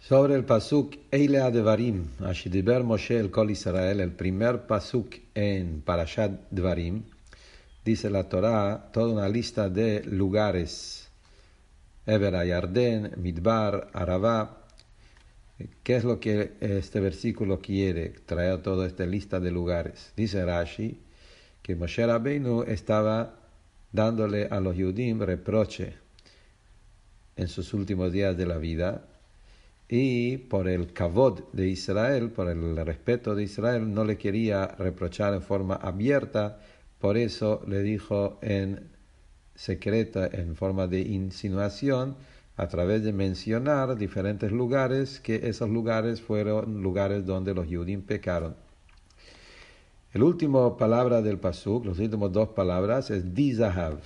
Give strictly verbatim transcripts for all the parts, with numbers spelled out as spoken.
Sobre el pasuk Eile Advarim, Ashidiber Moshe el Kol Israel, el primer pasuk en Parashat Dvarim, dice la Torá toda una lista de lugares. Eber Yarden, Midbar, Arabá. ¿Qué es lo que este versículo quiere? Traer toda esta lista de lugares. Dice Rashi que Moshe Rabbeinu estaba dándole a los Yudim reproche en sus últimos días de la vida, y por el kavod de Israel, por el respeto de Israel, no le quería reprochar en forma abierta, por eso le dijo en secreta, en forma de insinuación, a través de mencionar diferentes lugares, que esos lugares fueron lugares donde los Yudim pecaron. El último palabra del pasuk, los últimos dos palabras, es Dizahav.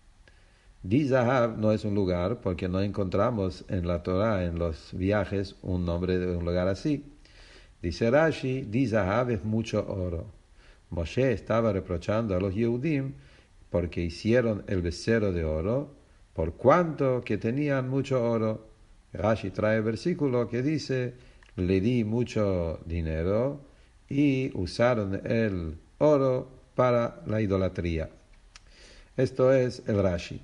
Dizahav no es un lugar, porque no encontramos en la Torah, en los viajes, un nombre de un lugar así. Dice Rashi, Dizahav es mucho oro. Moshe estaba reprochando a los Yehudim porque hicieron el becerro de oro, por cuanto que tenían mucho oro. Rashi trae el versículo que dice, le di mucho dinero y usaron el oro para la idolatría. Esto es el Rashi.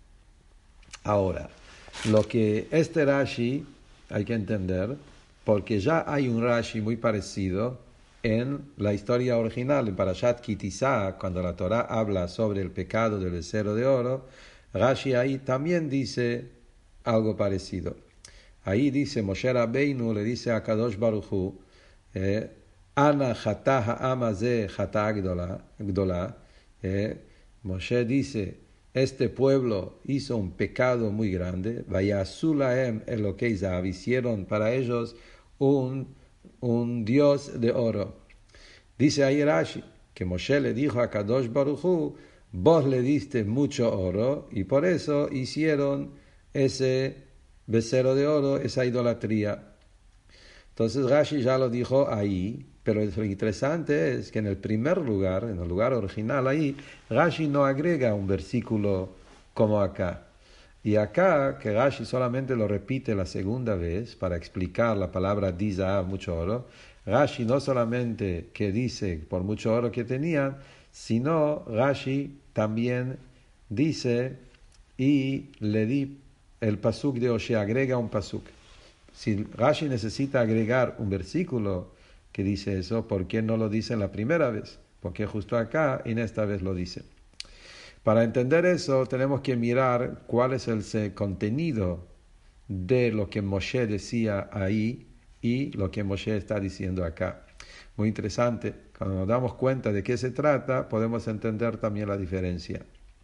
Ahora, lo que este Rashi hay que entender, porque ya hay un Rashi muy parecido en la historia original, en Parashat Ki Tisa, cuando la Torah habla sobre el pecado del becerro de oro, Rashi ahí también dice algo parecido. Ahí dice, Moshe Rabbeinu le dice a Kadosh Baruch Hu, eh, Ana chata ha'am hazeh chata gdola. eh, Moshe dice, este pueblo hizo un pecado muy grande, vayasu lahem elokei zahav, hicieron para ellos un, un dios de oro. Dice ahí Rashi que Moshe le dijo a Kadosh Baruch Hu, vos le diste mucho oro y por eso hicieron ese becerro de oro, esa idolatría. Entonces Rashi ya lo dijo ahí, pero lo interesante es que en el primer lugar, en el lugar original ahí, Rashi no agrega un versículo como acá. Y acá, que Rashi solamente lo repite la segunda vez para explicar la palabra Dizahav, mucho oro, Rashi no solamente que dice por mucho oro que tenían, sino Rashi también dice y le di el pasuk de Oshe, agrega un pasuk. Si Rashi necesita agregar un versículo que dice eso, ¿por qué no lo dice en la primera vez? Porque justo acá, en esta vez lo dice. Para entender eso, tenemos que mirar cuál es el contenido de lo que Moshe decía ahí y lo que Moshe está diciendo acá. Muy interesante. Cuando nos damos cuenta de qué se trata, podemos entender también la diferencia.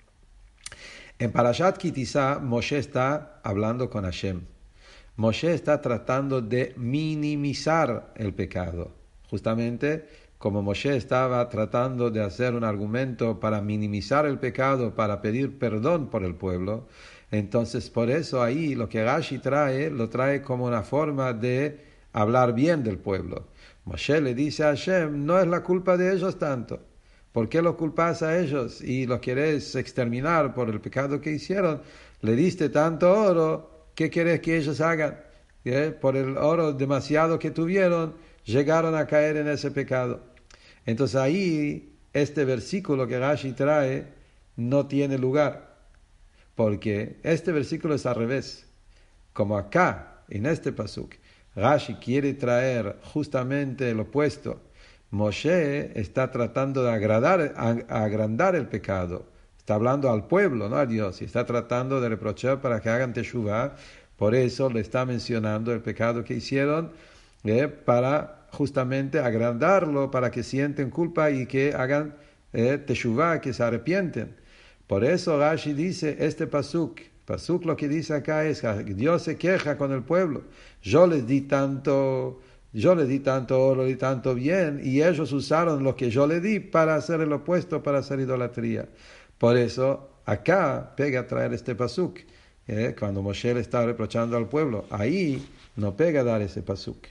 En Parashat Ki Tisa, Moshe está hablando con Hashem. Moshe está tratando de minimizar el pecado. Justamente como Moshe estaba tratando de hacer un argumento para minimizar el pecado, para pedir perdón por el pueblo, entonces por eso ahí lo que Rashi trae, lo trae como una forma de hablar bien del pueblo. Moshe le dice a Hashem, no es la culpa de ellos tanto. ¿Por qué los culpas a ellos y los querés exterminar por el pecado que hicieron? Le diste tanto oro, ¿qué querés que ellos hagan? ¿Eh? Por el oro demasiado que tuvieron, llegaron a caer en ese pecado. Entonces ahí, este versículo que Rashi trae no tiene lugar, porque este versículo es al revés. Como acá, en este pasuk, Rashi quiere traer justamente el opuesto. Moshe está tratando de agradar, a, agrandar el pecado. Está hablando al pueblo, no a Dios, y está tratando de reprochar para que hagan teshuvah. Por eso le está mencionando el pecado que hicieron, eh, para justamente agrandarlo, para que sienten culpa y que hagan eh, teshuvah, que se arrepienten. Por eso Rashi dice, este pasuk, pasuk lo que dice acá es que Dios se queja con el pueblo. Yo les di tanto, yo les di tanto oro y tanto bien, y ellos usaron lo que yo les di para hacer el opuesto, para hacer idolatría. Por eso acá pega a traer este pasuk. Eh, cuando Moshe le está reprochando al pueblo, ahí no pega dar ese pasuk.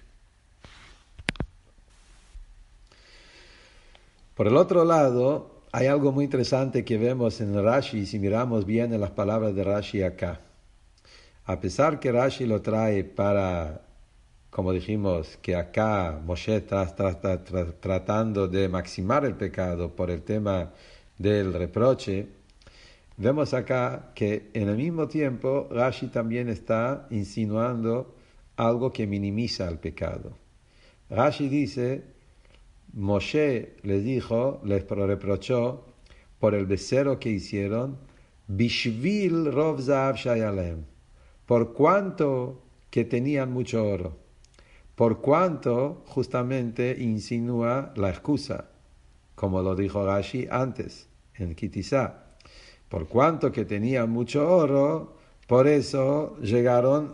Por el otro lado, hay algo muy interesante que vemos en Rashi, si miramos bien en las palabras de Rashi acá. A pesar que Rashi lo trae para como dijimos, que acá Moshe está, está, está, está tratando de maximar el pecado por el tema del reproche, vemos acá que en el mismo tiempo Rashi también está insinuando algo que minimiza el pecado. Rashi dice, Moshe les dijo, les reprochó por el becerro que hicieron, Bishvil rov zahav shayalem, por cuanto que tenían mucho oro, por cuanto justamente insinúa la excusa, como lo dijo Rashi antes, en Kitizá, por cuanto que tenían mucho oro, por eso llegaron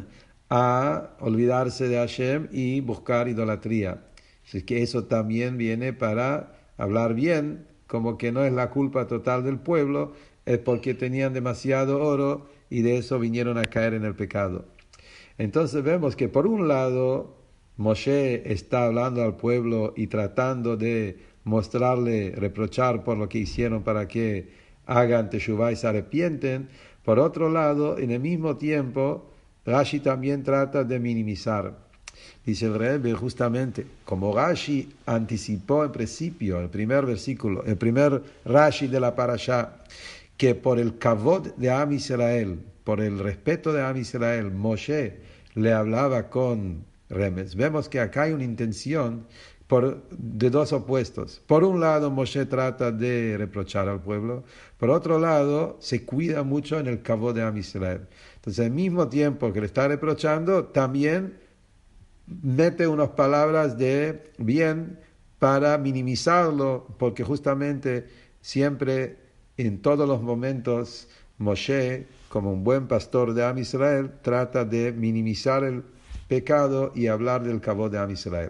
a olvidarse de Hashem y buscar idolatría. Así que eso también viene para hablar bien, como que no es la culpa total del pueblo, es porque tenían demasiado oro y de eso vinieron a caer en el pecado. Entonces vemos que por un lado Moshe está hablando al pueblo y tratando de mostrarle, reprochar por lo que hicieron para que hagan teshuvá y se arrepienten. Por otro lado, en el mismo tiempo, Rashi también trata de minimizar. Dice el Rebbe justamente, como Rashi anticipó en principio, el primer versículo, el primer Rashi de la Parashá, que por el kavod de Am Israel, por el respeto de Am Israel, Moshe le hablaba con Remes. Vemos que acá hay una intención por, de dos opuestos. Por un lado, Moshe trata de reprochar al pueblo. Por otro lado, se cuida mucho en el kavod de Am Israel. Entonces, al mismo tiempo que le está reprochando, también mete unas palabras de bien para minimizarlo, porque justamente siempre, en todos los momentos, Moshe, como un buen pastor de Am Israel, trata de minimizar el pecado y hablar del kavod de Am Israel.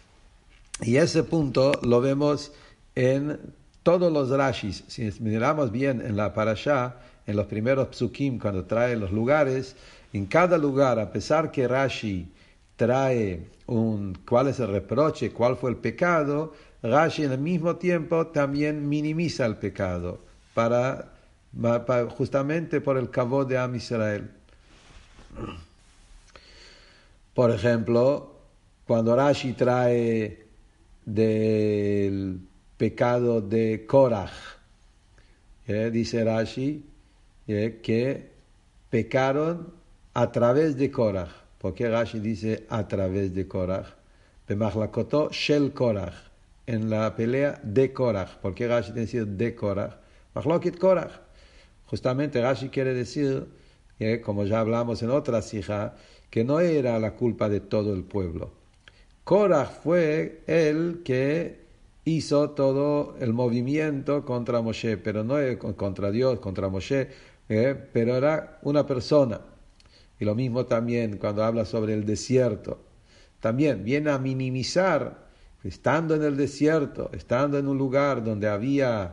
Y ese punto lo vemos en todos los rashis. Si miramos bien en la parashá, en los primeros psukim, cuando trae los lugares, en cada lugar, a pesar que Rashi trae un cuál es el reproche, cuál fue el pecado, Rashi en el mismo tiempo también minimiza el pecado, para, para justamente por el kavod de Am Israel. Por ejemplo, cuando Rashi trae del pecado de Korach, ¿eh? dice Rashi ¿eh? que pecaron a través de Korach. ¿Por qué Rashi dice a través de Korach? Bemachlakoto shel Korach, en la pelea de Korach. ¿Por qué Rashi tiene que decir de Korach? Machlokit Korach. Justamente Rashi quiere decir, ¿eh? como ya hablamos en otra sija, que no era la culpa de todo el pueblo. Korach fue el que hizo todo el movimiento contra Moshe, pero no contra Dios, contra Moshe, eh, pero era una persona. Y lo mismo también cuando habla sobre el desierto. También viene a minimizar, estando en el desierto, estando en un lugar donde había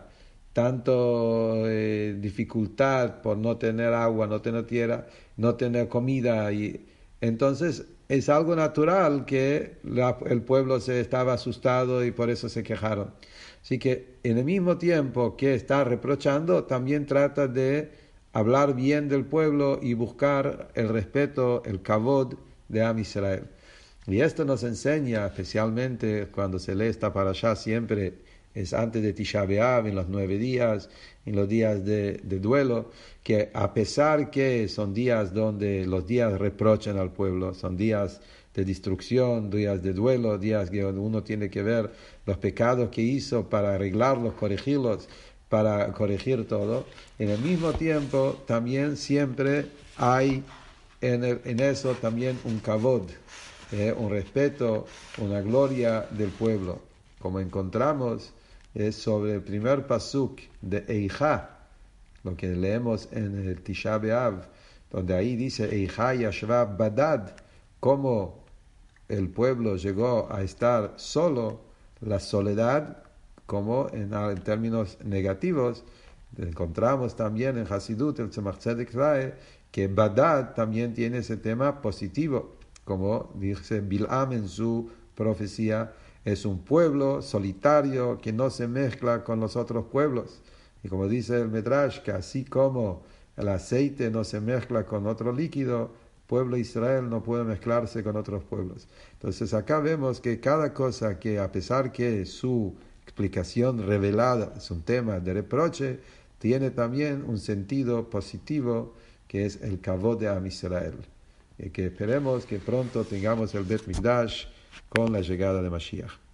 tanto eh, dificultad por no tener agua, no tener tierra, no tener comida, y entonces es algo natural que la, el pueblo se estaba asustado y por eso se quejaron. Así que en el mismo tiempo que está reprochando, también trata de hablar bien del pueblo y buscar el respeto, el kavod de Am Israel. Y esto nos enseña, especialmente cuando se lee esta parashá, siempre es antes de Tisha B'Av, en los nueve días, en los días de, de duelo, que a pesar que son días donde los días reprochan al pueblo, son días de destrucción, días de duelo, días que uno tiene que ver los pecados que hizo para arreglarlos, corregirlos, para corregir todo, en el mismo tiempo también siempre hay en, el, en eso también un kavod, eh, un respeto, una gloria del pueblo, como encontramos es sobre el primer pasuk de Eijá, lo que leemos en el Tisha B'Av, donde ahí dice Eijá Yashva Badad, cómo el pueblo llegó a estar solo, la soledad, como en, en términos negativos. Encontramos también en Hasidut, el Tzemach Tzedek trae, que Badad también tiene ese tema positivo, como dice Bil'am en su profecía, es un pueblo solitario que no se mezcla con los otros pueblos. Y como dice el Medrash, que así como el aceite no se mezcla con otro líquido, pueblo de Israel no puede mezclarse con otros pueblos. Entonces acá vemos que cada cosa que a pesar que su explicación revelada es un tema de reproche, tiene también un sentido positivo que es el kavod de Am Israel. Y que esperemos que pronto tengamos el Bet Mikdash con la llegada de Mashiach.